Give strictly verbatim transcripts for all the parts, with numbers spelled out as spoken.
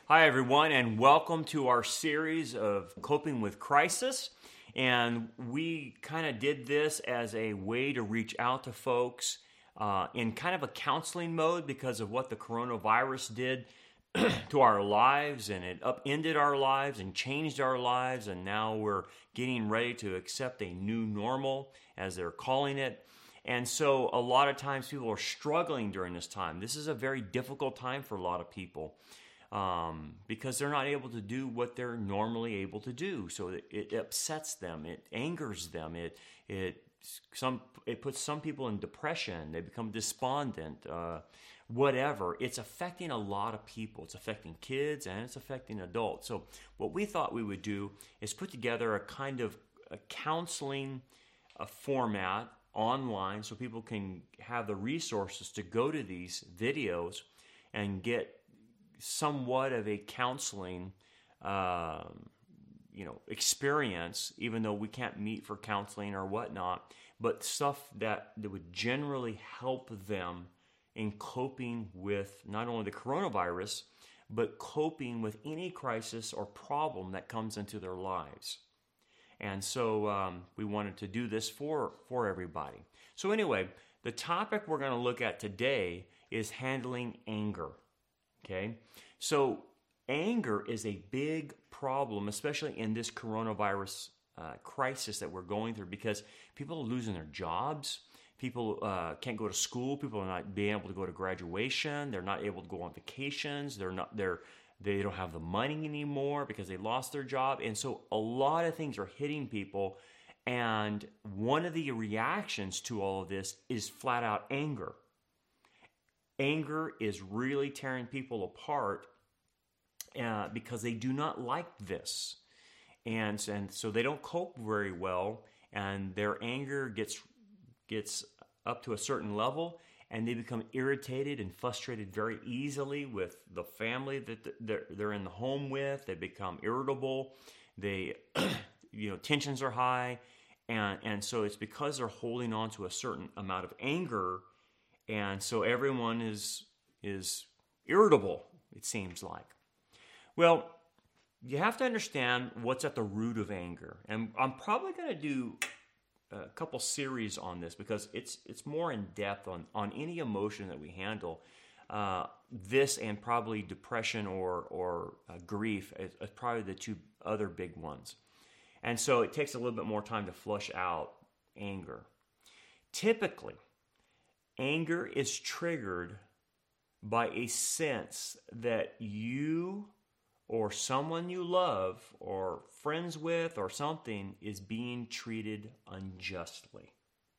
Hi, everyone, and welcome to our series of Coping with Crisis. And we kind of did this as a way to reach out to folks uh, in kind of a counseling mode because of what the coronavirus did to our lives, and it upended our lives and changed our lives, and now we're getting ready to accept a new normal, as they're calling it. And so a lot of times people are struggling during this time. This is a very difficult time for a lot of people. Um, because they're not able to do what they're normally able to do, so it, it upsets them, it angers them, it it some it puts some people in depression. They become despondent, uh, whatever. It's affecting a lot of people. It's affecting kids and it's affecting adults. So what we thought we would do is put together a kind of a counseling a format online, so people can have the resources to go to these videos and get somewhat of a counseling, uh, you know, experience, even though we can't meet for counseling or whatnot, but stuff that, that would generally help them in coping with not only the coronavirus, but coping with any crisis or problem that comes into their lives. And so um, we wanted to do this for, for everybody. So anyway, the topic we're going to look at today is handling anger. Okay, so anger is a big problem, especially in this coronavirus uh, crisis that we're going through, because people are losing their jobs. People uh, can't go to school. People are not being able to go to graduation. They're not able to go on vacations. They're not. They're they don't have the money anymore because they lost their job, and so a lot of things are hitting people. And one of the reactions to all of this is flat out anger. Anger is really tearing people apart uh, because they do not like this. And, and so they don't cope very well, and their anger gets gets up to a certain level, and they become irritated and frustrated very easily with the family that they're, they're in the home with. They become irritable. They, you know, tensions are high, and, and so it's because they're holding on to a certain amount of anger. And so everyone is is irritable, it seems like. Well, you have to understand what's at the root of anger. And I'm probably going to do a couple series on this because it's it's more in depth on, on any emotion that we handle. Uh, this and probably depression or, or uh, grief is, is probably the two other big ones. And so it takes a little bit more time to flush out anger. Typically, anger is triggered by a sense that you or someone you love or friends with or something is being treated unjustly.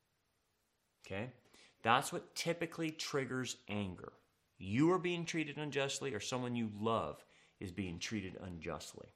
Okay? That's what typically triggers anger. You are being treated unjustly, or someone you love is being treated unjustly.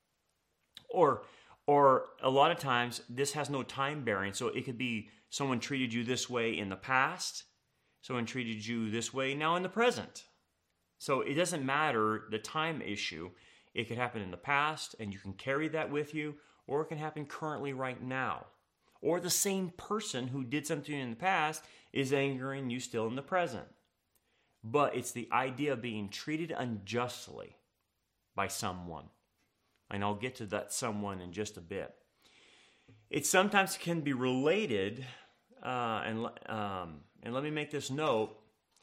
Or, or a lot of times, this has no time bearing, so it could be someone treated you this way in the past, someone treated you this way now in the present. So it doesn't matter the time issue. It could happen in the past and you can carry that with you, or it can happen currently right now. Or the same person who did something in the past is angering you still in the present. But it's the idea of being treated unjustly by someone. And I'll get to that someone in just a bit. It sometimes can be related, uh, and um, and let me make this note,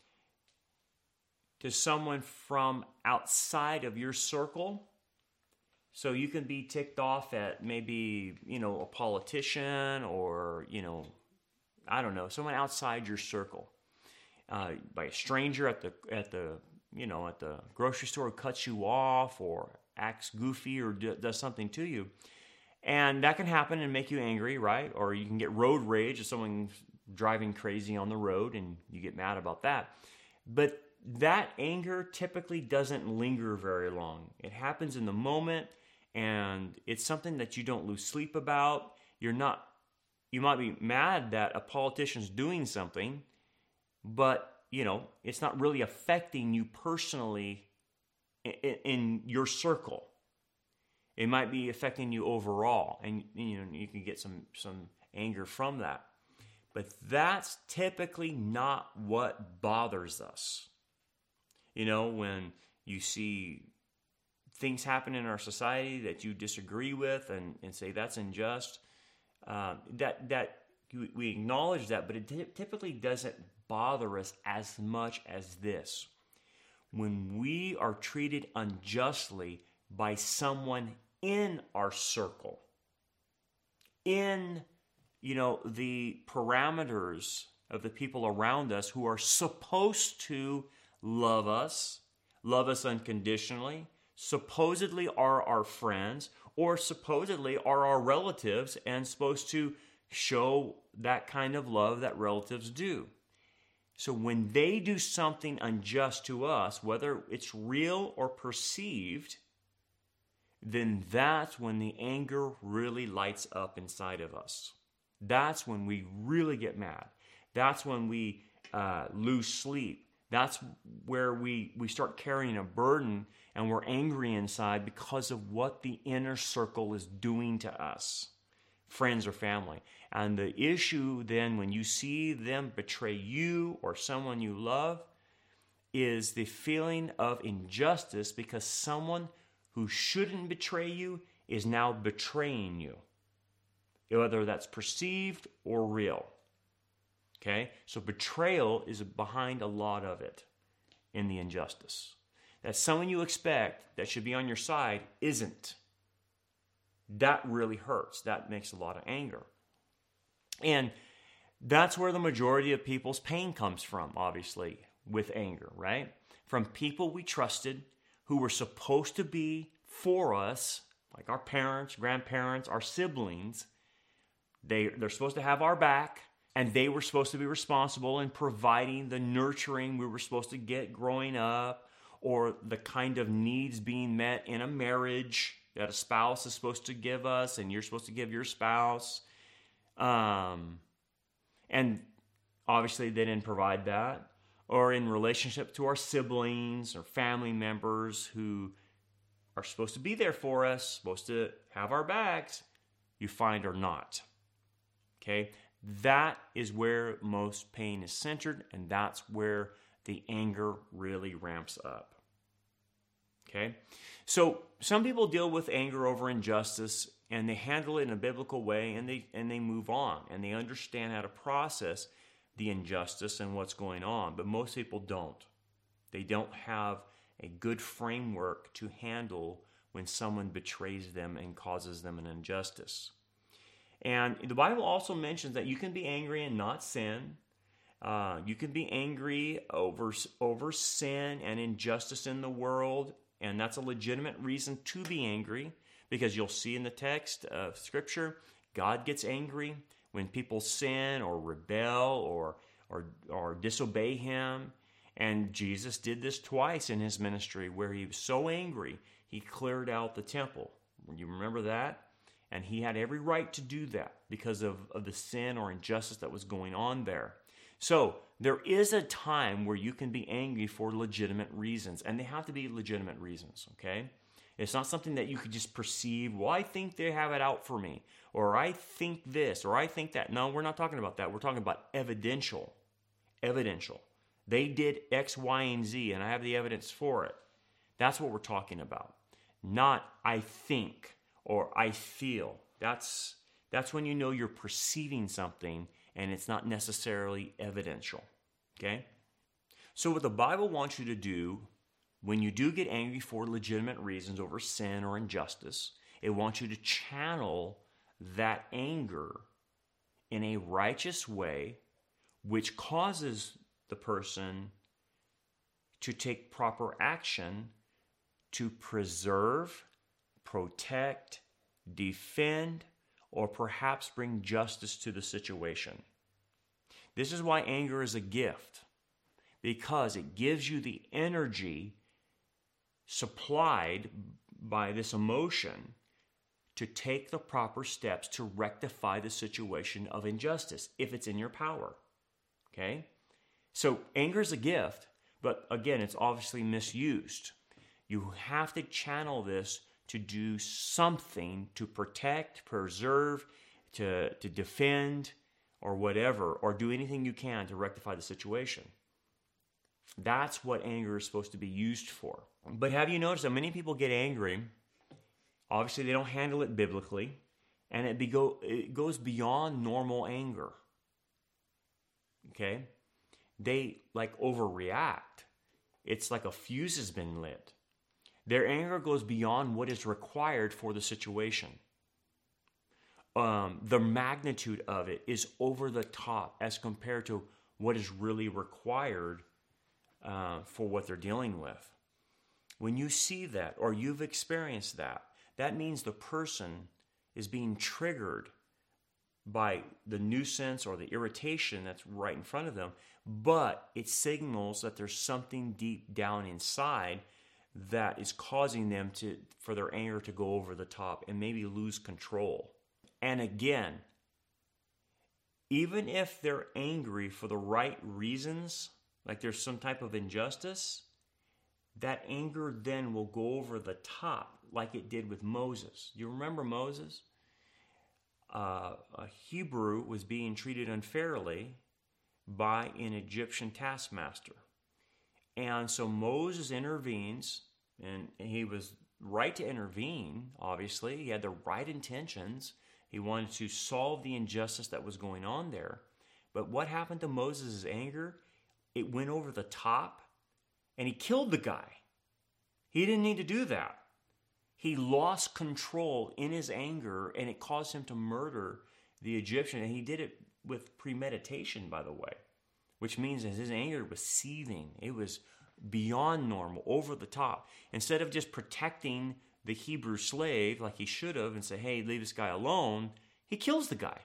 to someone from outside of your circle. So you can be ticked off at maybe, you know, a politician or, you know, I don't know, someone outside your circle. Uh, by a stranger at the, at the, you know, at the grocery store who cuts you off or acts goofy or do, does something to you. And that can happen and make you angry, right? Or you can get road rage if someone's driving crazy on the road and you get mad about that. But that anger typically doesn't linger very long. It happens in the moment, and it's something that you don't lose sleep about. You're not, you might be mad that a politician's doing something, but, you know, it's not really affecting you personally in, in your circle. It might be affecting you overall, and you know you can get some some anger from that. But that's typically not what bothers us. You know, when you see things happen in our society that you disagree with and, and say that's unjust, uh, that that we acknowledge that, but it typically doesn't bother us as much as this. When we are treated unjustly by someone in our circle, in, you know, the parameters of the people around us who are supposed to love us, love us unconditionally, supposedly are our friends, or supposedly are our relatives and supposed to show that kind of love that relatives do. So when they do something unjust to us, whether it's real or perceived, then that's when the anger really lights up inside of us. That's when we really get mad. That's when we uh, lose sleep. That's where we, we start carrying a burden and we're angry inside because of what the inner circle is doing to us, friends or family. And the issue then when you see them betray you or someone you love is the feeling of injustice because someone who shouldn't betray you is now betraying you, whether that's perceived or real. Okay? So betrayal is behind a lot of it in the injustice. That someone you expect that should be on your side isn't. That really hurts. That makes a lot of anger. And that's where the majority of people's pain comes from, obviously, with anger, right? From people we trusted who were supposed to be for us, like our parents, grandparents, our siblings. They, they're supposed to have our back, and they were supposed to be responsible in providing the nurturing we were supposed to get growing up, or the kind of needs being met in a marriage that a spouse is supposed to give us, and you're supposed to give your spouse. Um, and obviously they didn't provide that. Or in relationship to our siblings or family members who are supposed to be there for us, supposed to have our backs, you find are not. Okay? That is where most pain is centered, and that's where the anger really ramps up. Okay? So some people deal with anger over injustice and they handle it in a biblical way, and they and they move on, and they understand how to process the injustice and what's going on. But most people don't. They don't have a good framework to handle when someone betrays them and causes them an injustice. And the Bible also mentions that you can be angry and not sin. Uh, you can be angry over, over sin and injustice in the world, and that's a legitimate reason to be angry, because you'll see in the text of Scripture, God gets angry when people sin or rebel or, or, or disobey Him. And Jesus did this twice in His ministry, where He was so angry, He cleared out the temple. You remember that? And He had every right to do that because of, of the sin or injustice that was going on there. So there is a time where you can be angry for legitimate reasons, and they have to be legitimate reasons, okay? It's not something that you could just perceive, well, I think they have it out for me, or I think this, or I think that. No, we're not talking about that. We're talking about evidential. Evidential. They did X, Y, and Z, and I have the evidence for it. That's what we're talking about. Not I think or I feel. That's, that's when you know you're perceiving something and it's not necessarily evidential. Okay? So what the Bible wants you to do when you do get angry for legitimate reasons over sin or injustice, it wants you to channel that anger in a righteous way, which causes the person to take proper action to preserve, protect, defend, or perhaps bring justice to the situation. This is why anger is a gift, because it gives you the energy supplied by this emotion to take the proper steps to rectify the situation of injustice, if it's in your power. Okay? So anger is a gift, but again, it's obviously misused. You have to channel this to do something to protect, preserve, to, to defend, or whatever, or do anything you can to rectify the situation. That's what anger is supposed to be used for. But have you noticed that many people get angry? Obviously, they don't handle it biblically, and it, be go, it goes beyond normal anger. Okay? They like overreact. It's like a fuse has been lit. Their anger goes beyond what is required for the situation. Um, the magnitude of it is over the top as compared to what is really required uh, for what they're dealing with. When you see that or you've experienced that, that means the person is being triggered by the nuisance or the irritation that's right in front of them, but it signals that there's something deep down inside that is causing them to for their anger to go over the top and maybe lose control. And again, even if they're angry for the right reasons, like there's some type of injustice, that anger then will go over the top like it did with Moses. You remember Moses? Uh, a Hebrew was being treated unfairly by an Egyptian taskmaster. And so Moses intervenes, and he was right to intervene, obviously. He had the right intentions. He wanted to solve the injustice that was going on there. But what happened to Moses' anger? It went over the top, and he killed the guy. He didn't need to do that. He lost control in his anger, and it caused him to murder the Egyptian. And he did it with premeditation, by the way, which means that his anger was seething. It was beyond normal, over the top. Instead of just protecting the Hebrew slave like he should have and say, hey, leave this guy alone, he kills the guy.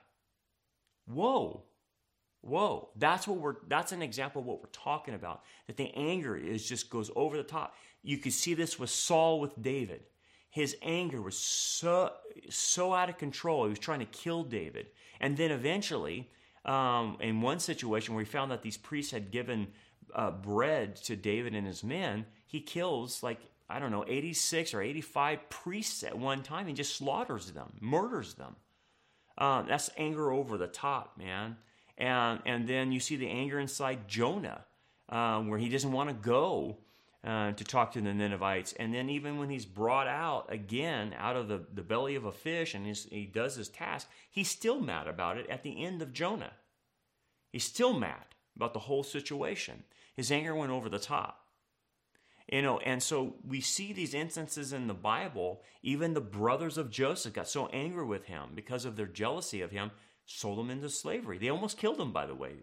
Whoa. Whoa. That's what we're that's an example of what we're talking about. That the anger is just goes over the top. You could see this with Saul with David. His anger was so so out of control. He was trying to kill David. And then eventually, um, in one situation where he found that these priests had given uh, bread to David and his men, he kills like, I don't know, eighty-six or eighty-five priests at one time and just slaughters them, murders them. Um, that's anger over the top, man. And and then you see the anger inside Jonah, um, where he doesn't want to go uh, to talk to the Ninevites. And then even when he's brought out again out of the, the belly of a fish and he's, he does his task, he's still mad about it at the end of Jonah. He's still mad about the whole situation. His anger went over the top. You know, and so we see these instances in the Bible. Even the brothers of Joseph got so angry with him because of their jealousy of him, sold him into slavery. They almost killed him, by the way.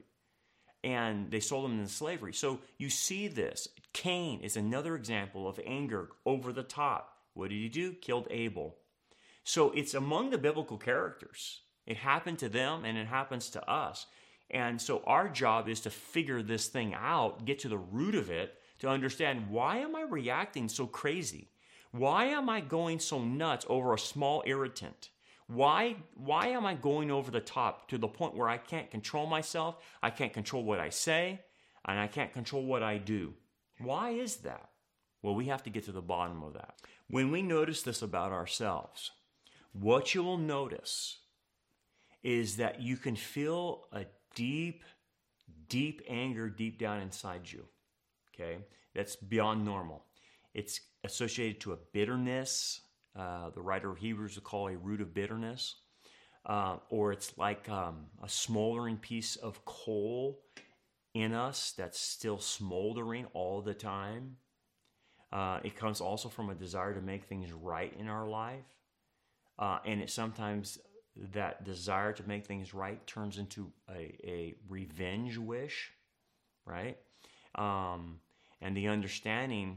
And they sold him into slavery. So you see this. Cain is another example of anger over the top. What did he do? Killed Abel. So it's among the biblical characters. It happened to them and it happens to us. And so our job is to figure this thing out, get to the root of it, to understand, why am I reacting so crazy? Why am I going so nuts over a small irritant? Why, why am I going over the top to the point where I can't control myself, I can't control what I say, and I can't control what I do? Why is that? Well, we have to get to the bottom of that. When we notice this about ourselves, what you will notice is that you can feel a deep, deep anger deep down inside you. Okay, that's beyond normal. It's associated to a bitterness. Uh, the writer of Hebrews would call a root of bitterness. Uh, or it's like um, a smoldering piece of coal in us that's still smoldering all the time. Uh, it comes also from a desire to make things right in our life. Uh, and it sometimes, that desire to make things right turns into a, a revenge wish, right? Um, and the understanding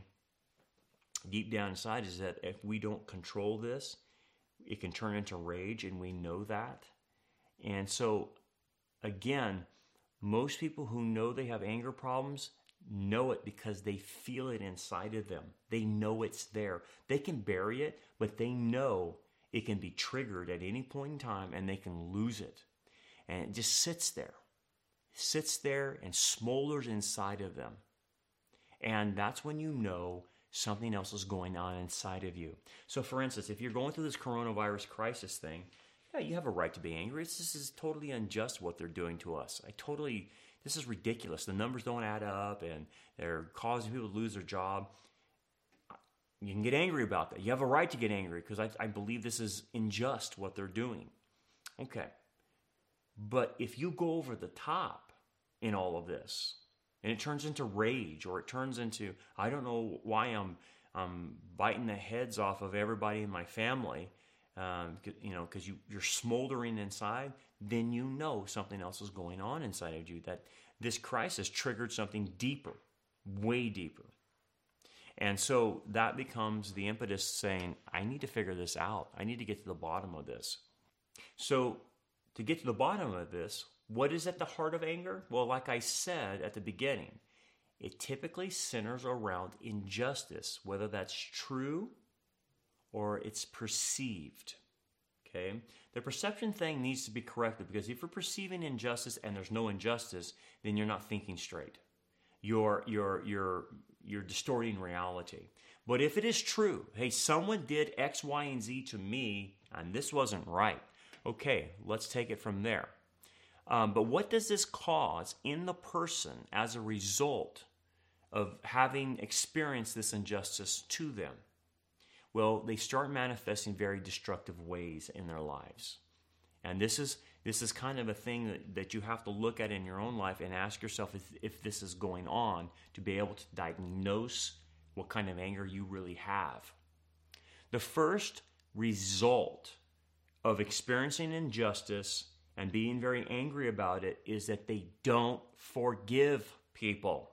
deep down inside is that if we don't control this, it can turn into rage, and we know that. And so, again, most people who know they have anger problems know it because they feel it inside of them. They know it's there. They can bury it, but they know it can be triggered at any point in time, and they can lose it. And it just sits there. Sits there and smolders inside of them. And that's when you know something else is going on inside of you. So for instance, if you're going through this coronavirus crisis thing, yeah, you have a right to be angry. It's, this is totally unjust what they're doing to us. I totally, this is ridiculous. The numbers don't add up and they're causing people to lose their job. You can get angry about that. You have a right to get angry because I, I believe this is unjust what they're doing. Okay. But if you go over the top in all of this and it turns into rage or it turns into, I don't know why I'm, I'm biting the heads off of everybody in my family, um, you know, because you, you're smoldering inside, then you know something else is going on inside of you, that this crisis triggered something deeper, way deeper. And so that becomes the impetus saying, I need to figure this out. I need to get to the bottom of this. So to get to the bottom of this, what is at the heart of anger? Well, like I said at the beginning, it typically centers around injustice, whether that's true or it's perceived. Okay? The perception thing needs to be corrected because if you're perceiving injustice and there's no injustice, then you're not thinking straight. You're, you're, you're, you're distorting reality. But if it is true, hey, someone did X, Y, and Z to me, and this wasn't right, okay, let's take it from there. Um, but what does this cause in the person as a result of having experienced this injustice to them? Well, they start manifesting very destructive ways in their lives. And this is this is kind of a thing that, that you have to look at in your own life and ask yourself if, if this is going on to be able to diagnose what kind of anger you really have. The first result of experiencing injustice and being very angry about it is that they don't forgive people.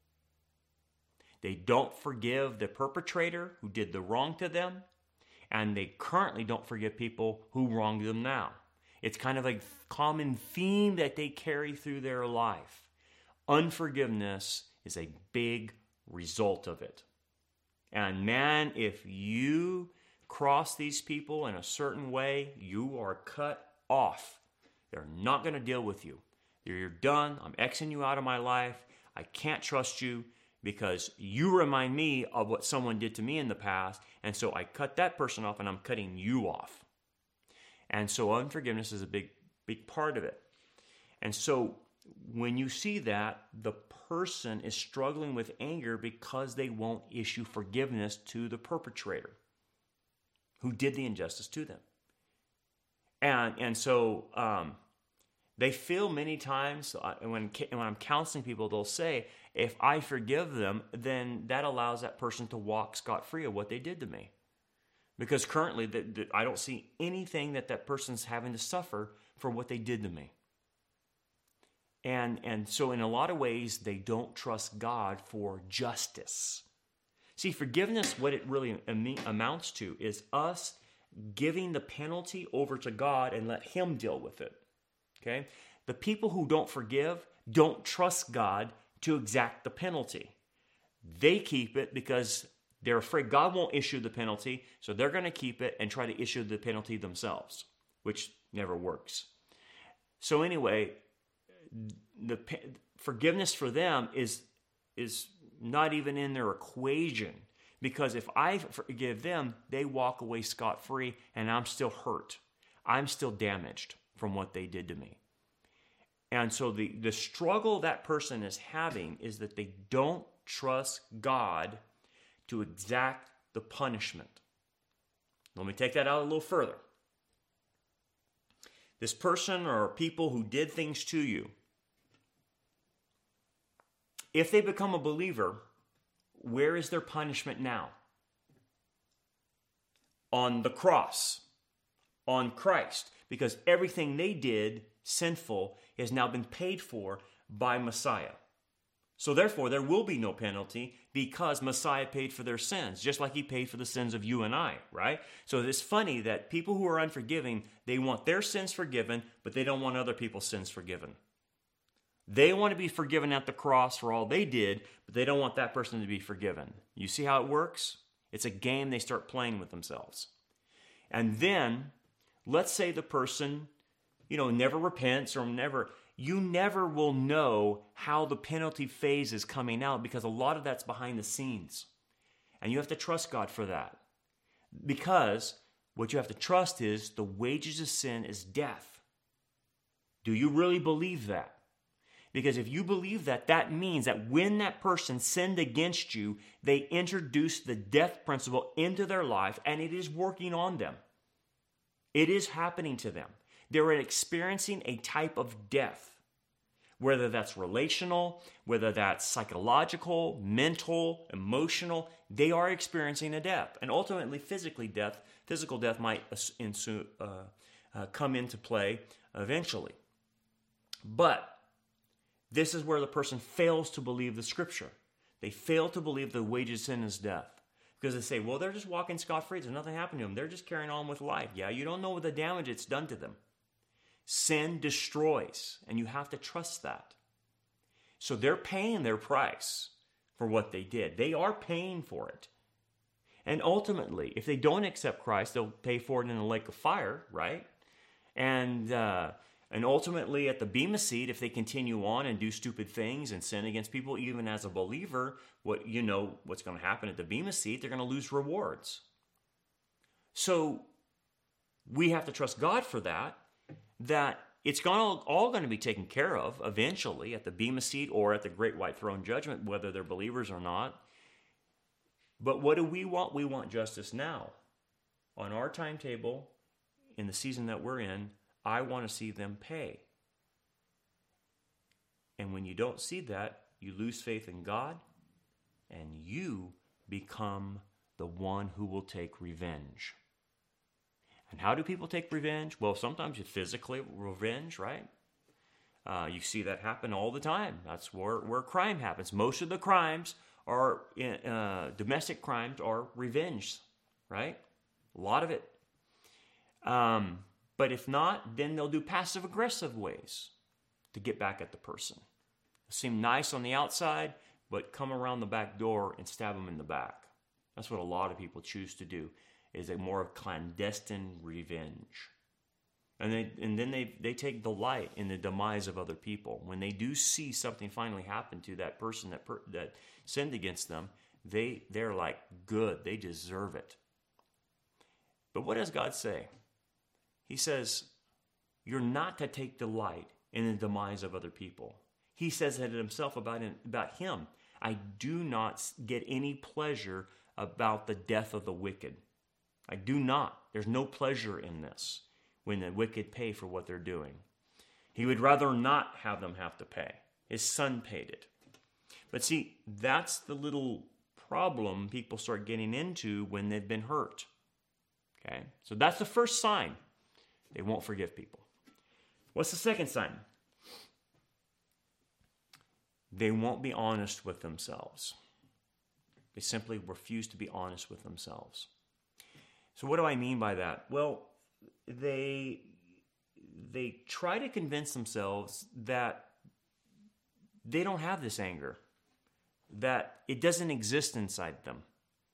They don't forgive the perpetrator who did the wrong to them, and they currently don't forgive people who wronged them now. It's kind of a common theme that they carry through their life. Unforgiveness is a big result of it. And man, if you cross these people in a certain way, you are cut off. They're not going to deal with you. You're done. I'm Xing you out of my life. I can't trust you because you remind me of what someone did to me in the past, and so I cut that person off and I'm cutting you off. And so unforgiveness is a big, big part of it. And so when you see that, the person is struggling with anger because they won't issue forgiveness to the perpetrator who did the injustice to them. And and so um, they feel many times, uh, when, when I'm counseling people, they'll say, if I forgive them, then that allows that person to walk scot-free of what they did to me. Because currently, the, the, I don't see anything that that person's having to suffer for what they did to me. And, and so in a lot of ways, they don't trust God for justice. See, forgiveness, what it really am- amounts to is us giving the penalty over to God and let Him deal with it. Okay? The people who don't forgive don't trust God to exact the penalty. They keep it because they're afraid God won't issue the penalty, so they're going to keep it and try to issue the penalty themselves, which never works. So anyway, the forgiveness for them is, is not even in their equation, because if I forgive them, they walk away scot-free and I'm still hurt. I'm still damaged from what they did to me. And so the, the struggle that person is having is that they don't trust God to exact the punishment. Let me take that out a little further. This person or people who did things to you, if they become a believer, where is their punishment now? On the cross, on Christ, because everything they did sinful has now been paid for by Messiah. So therefore, there will be no penalty because Messiah paid for their sins, just like He paid for the sins of you and I, right? So it's funny that people who are unforgiving, they want their sins forgiven, but they don't want other people's sins forgiven. They want to be forgiven at the cross for all they did, but they don't want that person to be forgiven. You see how it works? It's a game they start playing with themselves. And then, let's say the person, you know, never repents or never... You never will know how the penalty phase is coming out because a lot of that's behind the scenes. And you have to trust God for that. Because what you have to trust is the wages of sin is death. Do you really believe that? Because if you believe that, that means that when that person sinned against you, they introduced the death principle into their life, and it is working on them. It is happening to them. They're experiencing a type of death, whether that's relational, whether that's psychological, mental, emotional. They are experiencing a death, and ultimately physically death, physical death might ensue, uh, uh, come into play eventually. But this is where the person fails to believe the scripture. They fail to believe the wages of sin is death. Because they say, well, they're just walking scot-free. There's nothing happened to them. They're just carrying on with life. Yeah, you don't know the damage it's done to them. Sin destroys, and you have to trust that. So they're paying their price for what they did. They are paying for it. And ultimately, if they don't accept Christ, they'll pay for it in a lake of fire, right? And uh, and ultimately, at the Bema seat, if they continue on and do stupid things and sin against people, even as a believer, what you know what's going to happen at the Bema seat, they're going to lose rewards. So we have to trust God for that, that it's gonna, all going to be taken care of eventually at the Bema seat or at the Great White Throne Judgment, whether they're believers or not. But what do we want? We want justice now. On our timetable, in the season that we're in, I want to see them pay. And when you don't see that, you lose faith in God, and you become the one who will take revenge. And how do people take revenge? Well, sometimes you physically revenge, right? Uh, you see that happen all the time. That's where, where crime happens. Most of the crimes are, uh, domestic crimes are revenge, right? A lot of it. Um... But if not, then they'll do passive-aggressive ways to get back at the person. They'll seem nice on the outside, but come around the back door and stab them in the back. That's what a lot of people choose to do, is a more clandestine revenge. And they and then they, they take delight in the demise of other people. When they do see something finally happen to that person that per, that sinned against them, they, they're like, good, they deserve it. But what does God say? He says, you're not to take delight in the demise of other people. He says that himself about, him, about him. I do not get any pleasure about the death of the wicked. I do not. There's no pleasure in this when the wicked pay for what they're doing. He would rather not have them have to pay. His son paid it. But see, that's the little problem people start getting into when they've been hurt. Okay? So that's the first sign. They won't forgive people. What's the second sign? They won't be honest with themselves. They simply refuse to be honest with themselves. So what do I mean by that? Well, they, they try to convince themselves that they don't have this anger, that it doesn't exist inside them.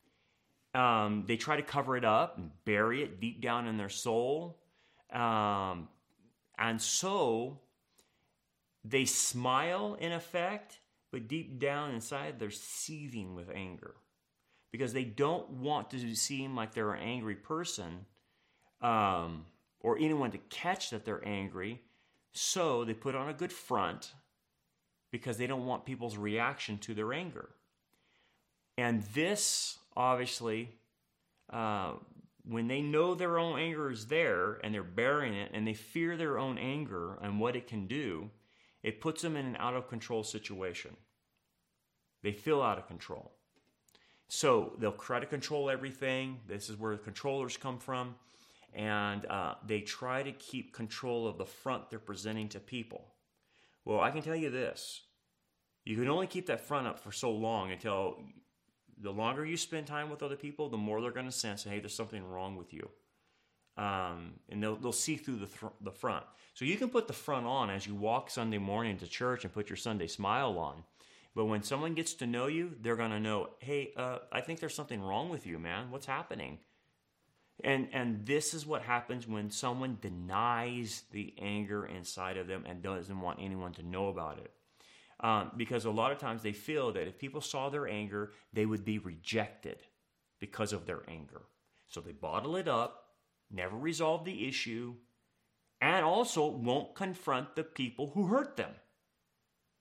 Um, they try to cover it up and bury it deep down in their soul. Um, and so they smile in effect, but deep down inside they're seething with anger because they don't want to seem like they're an angry person, um, or anyone to catch that they're angry. So they put on a good front because they don't want people's reaction to their anger. And this obviously, uh, when they know their own anger is there and they're burying it and they fear their own anger and what it can do, it puts them in an out-of-control situation. They feel out of control. So they'll try to control everything. This is where the controllers come from. And uh, they try to keep control of the front they're presenting to people. Well, I can tell you this. You can only keep that front up for so long until... The longer you spend time with other people, the more they're going to sense, hey, there's something wrong with you. Um, and they'll, they'll see through the, th- the front. So you can put the front on as you walk Sunday morning to church and put your Sunday smile on. But when someone gets to know you, they're going to know, hey, uh, I think there's something wrong with you, man. What's happening? And, and this is what happens when someone denies the anger inside of them and doesn't want anyone to know about it. Um, because a lot of times they feel that if people saw their anger, they would be rejected because of their anger. So they bottle it up, never resolve the issue, and also won't confront the people who hurt them.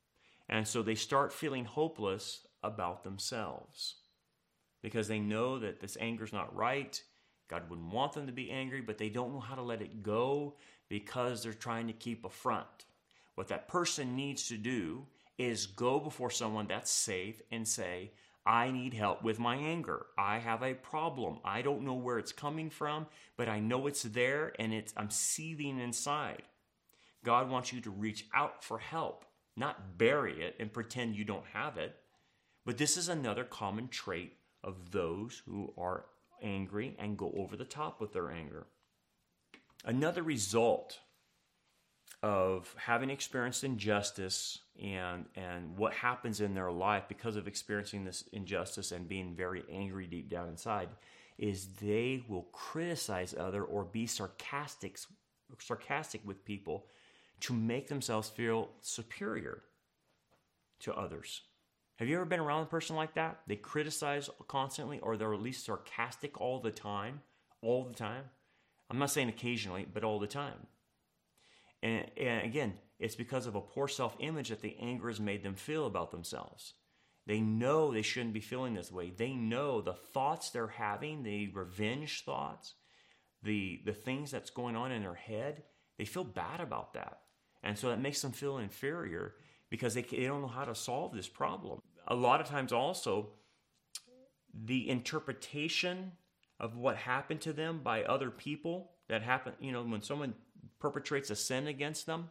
And so they start feeling hopeless about themselves because they know that this anger is not right. God wouldn't want them to be angry, but they don't know how to let it go because they're trying to keep a front. What that person needs to do is go before someone that's safe and say, I need help with my anger. I have a problem. I don't know where it's coming from, but I know it's there and it's I'm seething inside. God wants you to reach out for help, not bury it and pretend you don't have it. But this is another common trait of those who are angry and go over the top with their anger. Another result of having experienced injustice and, and what happens in their life because of experiencing this injustice and being very angry deep down inside is they will criticize other or be sarcastic, sarcastic with people to make themselves feel superior to others. Have you ever been around a person like that? They criticize constantly, or they're at least sarcastic all the time, all the time. I'm not saying occasionally, but all the time. And, and again, it's because of a poor self-image that the anger has made them feel about themselves. They know they shouldn't be feeling this way. They know the thoughts they're having, the revenge thoughts, the, the things that's going on in their head, they feel bad about that. And so that makes them feel inferior because they, they don't know how to solve this problem. A lot of times also, the interpretation of what happened to them by other people that happen, you know, when someone perpetrates a sin against them,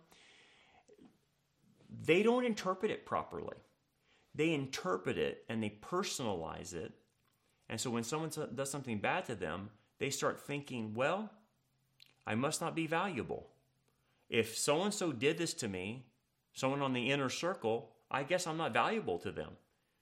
they don't interpret it properly. They interpret it and they personalize it. And so when someone does something bad to them, they start thinking, well, I must not be valuable. If so-and-so did this to me, someone on the inner circle, I guess I'm not valuable to them.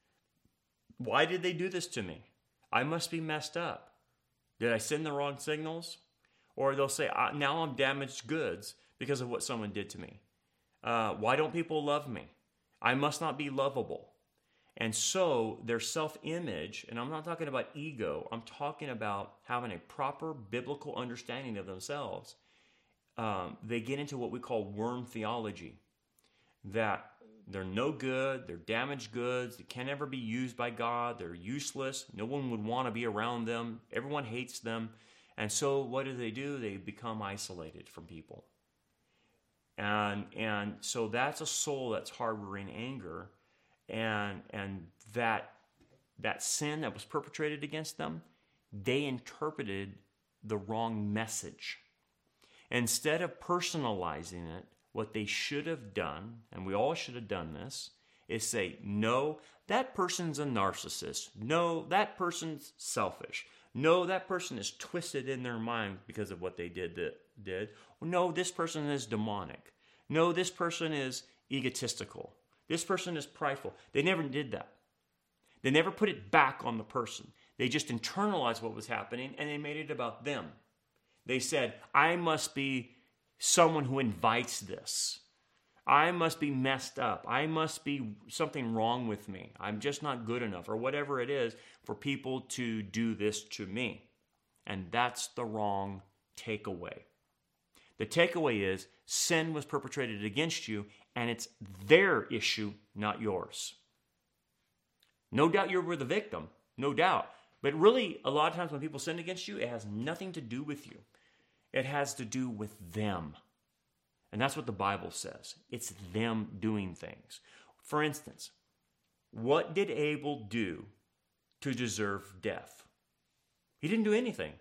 Why did they do this to me? I must be messed up. Did I send the wrong signals? Or they'll say, now I'm damaged goods because of what someone did to me. Uh, why don't people love me? I must not be lovable. And so their self-image, and I'm not talking about ego, I'm talking about having a proper biblical understanding of themselves. Um, they get into what we call worm theology, that they're no good, they're damaged goods, they can't ever be used by God, they're useless, no one would want to be around them, everyone hates them. And so what do they do? They become isolated from people. And and so that's a soul that's harboring anger, and and that that sin that was perpetrated against them, they interpreted the wrong message. Instead of personalizing it, what they should have done, and we all should have done this, is say, no, that person's a narcissist. No, that person's selfish. No, that person is twisted in their mind because of what they did. did. No, this person is demonic. No, this person is egotistical. This person is prideful. They never did that. They never put it back on the person. They just internalized what was happening and they made it about them. They said, I must be someone who invites this. I must be messed up. I must be something wrong with me. I'm just not good enough, or whatever it is, for people to do this to me. And that's the wrong takeaway. The takeaway is sin was perpetrated against you, and it's their issue, not yours. No doubt you were the victim, no doubt. But really, a lot of times when people sin against you, it has nothing to do with you. It has to do with them. And that's what the Bible says. It's them doing things. For instance, what did Abel do to deserve death? He didn't do anything.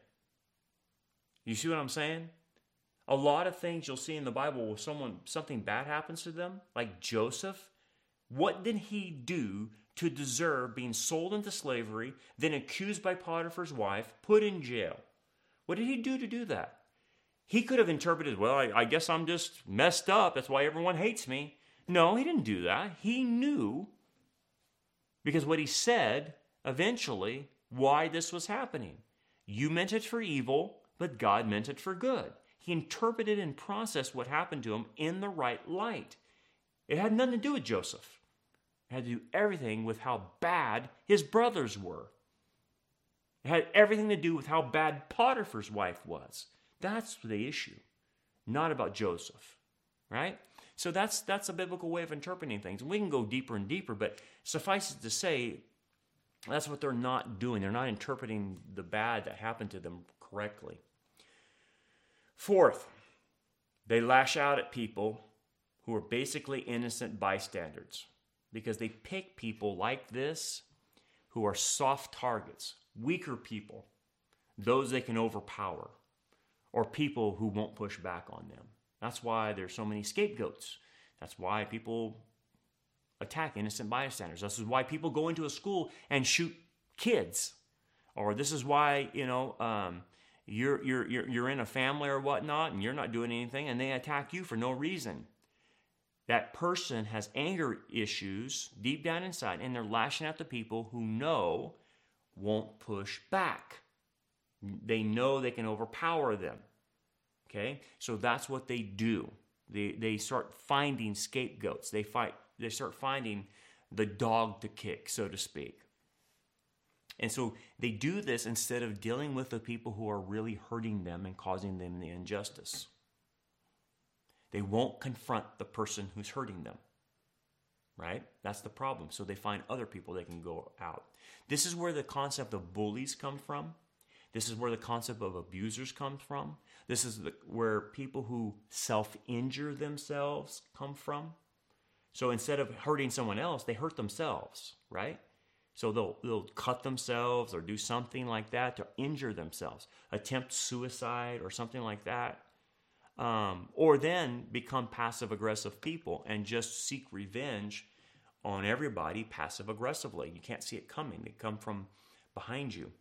You see what I'm saying? A lot of things you'll see in the Bible where someone something bad happens to them, like Joseph. What did he do to deserve being sold into slavery, then accused by Potiphar's wife, put in jail? What did he do to do that? He could have interpreted, well, I, I guess I'm just messed up. That's why everyone hates me. No, he didn't do that. He knew, because what he said, eventually, why this was happening. You meant it for evil, but God meant it for good. He interpreted and processed what happened to him in the right light. It had nothing to do with Joseph. It had to do everything with how bad his brothers were. It had everything to do with how bad Potiphar's wife was. That's the issue, not about Joseph, right? So that's that's a biblical way of interpreting things. We can go deeper and deeper, but suffice it to say, that's what they're not doing. They're not interpreting the bad that happened to them correctly. Fourth, they lash out at people who are basically innocent bystanders because they pick people like this who are soft targets, weaker people, those they can overpower, or people who won't push back on them. That's why there's so many scapegoats. That's why people attack innocent bystanders. This is why people go into a school and shoot kids. Or this is why, you know, um, you're, you're, you're, you're in a family or whatnot and you're not doing anything and they attack you for no reason. That person has anger issues deep down inside and they're lashing out the people who know won't push back. They know they can overpower them. Okay? So that's what they do. They they start finding scapegoats. They fight they start finding the dog to kick, so to speak. And so they do this instead of dealing with the people who are really hurting them and causing them the injustice. They won't confront the person who's hurting them. Right? That's the problem. So they find other people they can go out. This is where the concept of bullies come from. This is where the concept of abusers comes from. This is the, where people who self-injure themselves come from. So instead of hurting someone else, they hurt themselves, right? So they'll, they'll cut themselves or do something like that to injure themselves, attempt suicide or something like that. Um, or then become passive-aggressive people and just seek revenge on everybody passive-aggressively. You can't see it coming. They come from behind you.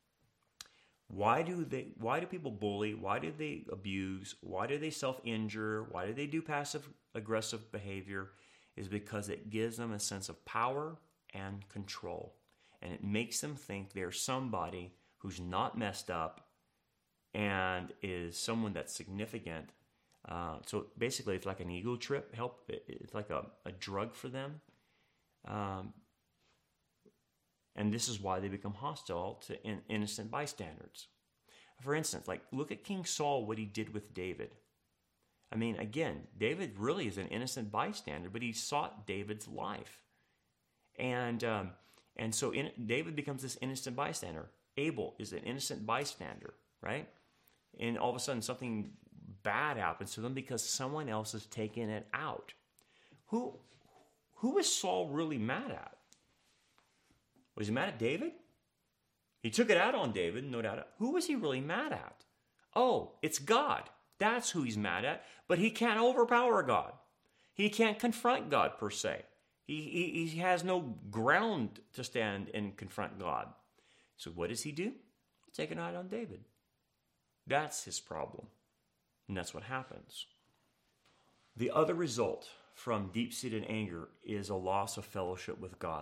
Why do they? Why do people bully? Why do they abuse? Why do they self-injure? Why do they do passive-aggressive behavior? Is because it gives them a sense of power and control. And it makes them think they're somebody who's not messed up and is someone that's significant. Uh, so basically, it's like an ego trip. Help. It's like a, a drug for them. Um, And this is why they become hostile to in, innocent bystanders. For instance, like look at King Saul, what he did with David. I mean, again, David really is an innocent bystander, but he sought David's life. And um, and so in, David becomes this innocent bystander. Abel is an innocent bystander, right? And all of a sudden something bad happens to them because someone else is taking it out. Who, who is Saul really mad at? Was he mad at David? He took it out on David, no doubt. Who was he really mad at? Oh, it's God. That's who he's mad at. But he can't overpower God. He can't confront God, per se. He, he, he has no ground to stand and confront God. So what does he do? Take it out on David. That's his problem. And that's what happens. The other result from deep-seated anger is a loss of fellowship with God.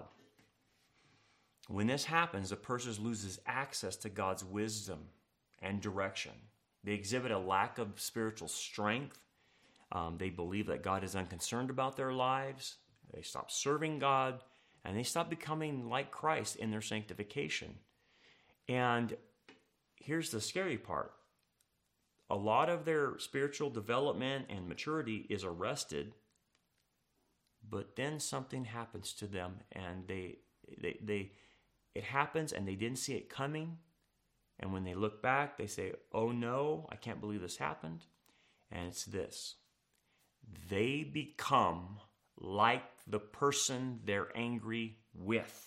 When this happens, the person loses access to God's wisdom and direction. They exhibit a lack of spiritual strength. Um, they believe that God is unconcerned about their lives. They stop serving God, and they stop becoming like Christ in their sanctification. And here's the scary part. A lot of their spiritual development and maturity is arrested, but then something happens to them, and they they they it happens and they didn't see it coming. And when they look back, they say, oh no, I can't believe this happened. And it's this. They become like the person they're angry with.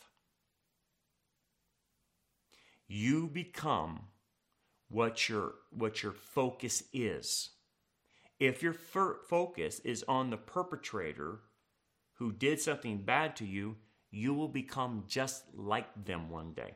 You become what your, what your focus is. If your f- focus is on the perpetrator who did something bad to you, you will become just like them one day.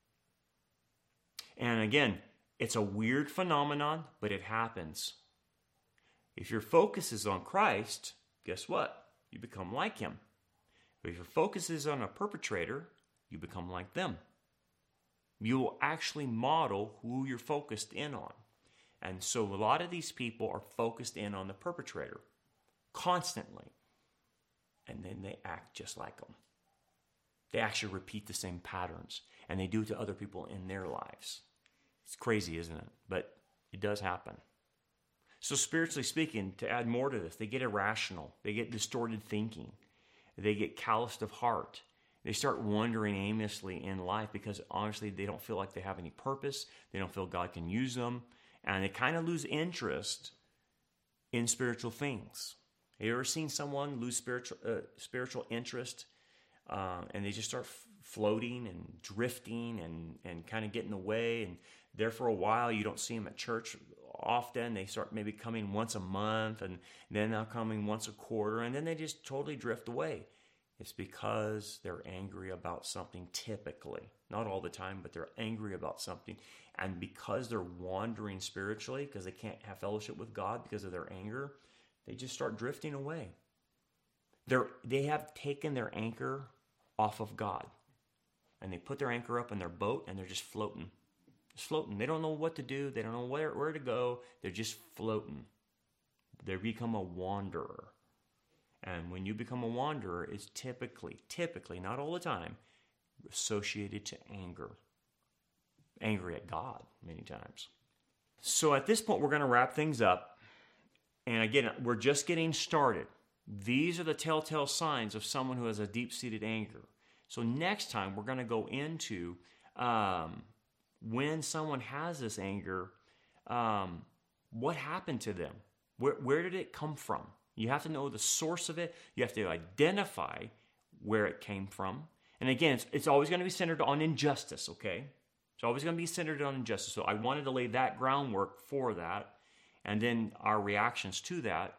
And again, it's a weird phenomenon, but it happens. If your focus is on Christ, guess what? You become like him. But if your focus is on a perpetrator, you become like them. You will actually model who you're focused in on. And so a lot of these people are focused in on the perpetrator constantly. And then they act just like them. They actually repeat the same patterns, and they do it to other people in their lives. It's crazy, isn't it? But it does happen. So spiritually speaking, to add more to this, they get irrational. They get distorted thinking. They get calloused of heart. They start wandering aimlessly in life because honestly, they don't feel like they have any purpose. They don't feel God can use them. And they kind of lose interest in spiritual things. Have you ever seen someone lose spiritual uh, spiritual interest uh, and they just start f- floating and drifting and, and kind of getting away, and there for a while you don't see them at church often. They start maybe coming once a month, and then they're coming once a quarter, and then they just totally drift away. It's because they're angry about something typically. Not all the time, but they're angry about something. And because they're wandering spiritually, because they can't have fellowship with God because of their anger, they just start drifting away. They're, they have taken their anchor off of God. And they put their anchor up in their boat, and they're just floating. Just floating. They don't know what to do. They don't know where, where to go. They're just floating. They become a wanderer. And when you become a wanderer, it's typically, typically, not all the time, associated to anger. Angry at God many times. So at this point, we're going to wrap things up. And again, we're just getting started. These are the telltale signs of someone who has a deep-seated anger. So next time, we're going to go into um, when someone has this anger, um, what happened to them? Where, where did it come from? You have to know the source of it. You have to identify where it came from. And again, it's, it's always going to be centered on injustice, okay? It's always going to be centered on injustice. So I wanted to lay that groundwork for that, and then our reactions to that.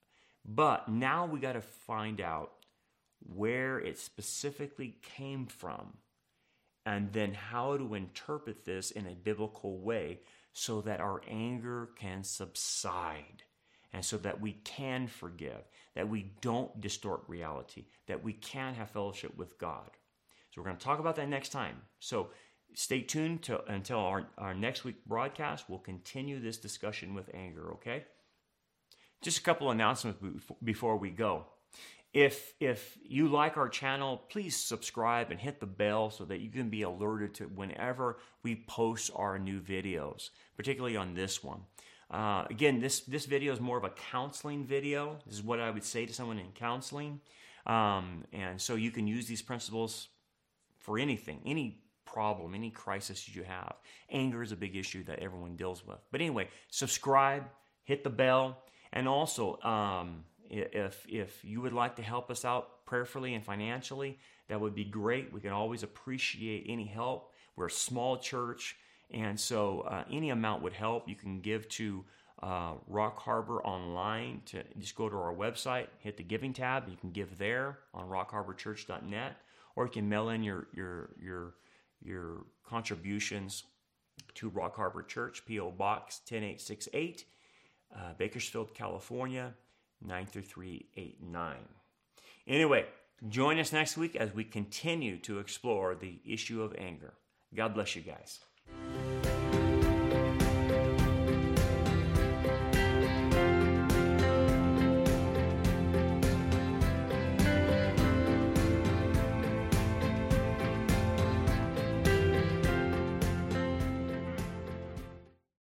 But now we got to find out where it specifically came from, and then how to interpret this in a biblical way so that our anger can subside. And so that we can forgive, that we don't distort reality, that we can have fellowship with God. So we're going to talk about that next time. So stay tuned to, until our, our next week broadcast. We'll continue this discussion with anger, okay? Just a couple announcements before we go. If, if you like our channel, please subscribe and hit the bell so that you can be alerted to whenever we post our new videos, particularly on this one. Uh, again, this, this video is more of a counseling video. This is what I would say to someone in counseling. Um, and so you can use these principles for anything, any problem, any crisis you have. Anger is a big issue that everyone deals with. But anyway, subscribe, hit the bell, and also um, if, if you would like to help us out prayerfully and financially, that would be great. We can always appreciate any help. We're a small church. And so uh, any amount would help. You can give to uh, Rock Harbor Online. To just go to our website, hit the giving tab. You can give there on rock harbor church dot net, or you can mail in your your your your contributions to Rock Harbor Church, P O Box ten eight six eight, uh, Bakersfield, California nine three three eight nine. Anyway, join us next week as we continue to explore the issue of anger. God bless you guys.